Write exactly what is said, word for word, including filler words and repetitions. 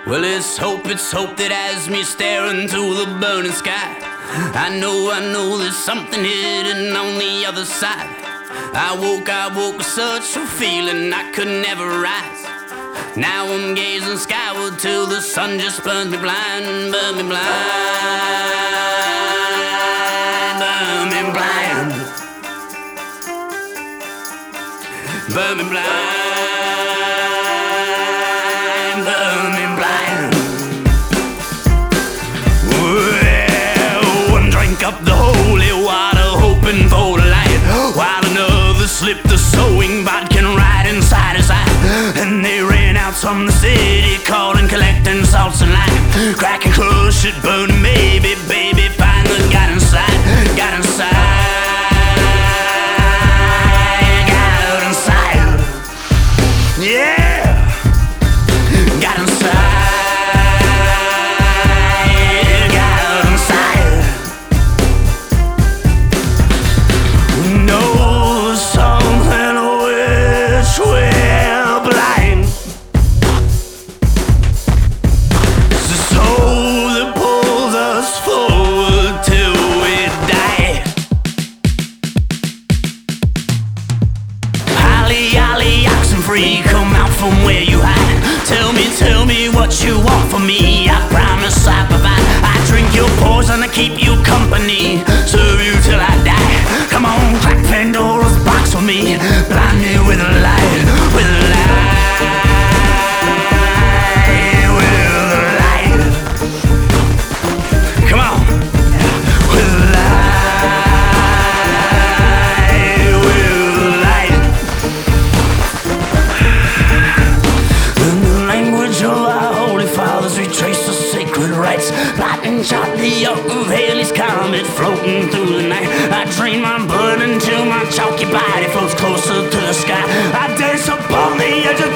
Well, it's hope, it's hope that has me staring to the burning sky. I know, I know there's something hidden on the other side. I woke, I woke with such a feeling I could never rise. Now I'm gazing skyward till the sun just burns me blind, burn me blind, burn me blind, burn me blind, burn me blind. Well, one drank up the holy water, hoping for the light, while another slipped the sewing vodka right inside his eye. And they ran out from the city, calling, collecting salts and lime, cracking, crush it, burning, baby, baby, finally got inside, got inside, got inside, yeah, got inside, got inside. No, something which we're blind. It's the soul that pulls us forward till we die. Holly, holly, oxen free, come out from where you hide. Tell me, tell me what you want from me. I promise I provide. I drink your poison, I keep you company, serve you till I die. Come on, crack Pandora's box for me, blind me with a light, with a light, with a light. Come on, with a light, with a light. In the language of our holy fathers, we trace the sacred rites. Lightning shot the yoke of Halley's comet, floating through the night. I drain my blood until my chalky body floats closer to the sky. I dance upon the edge of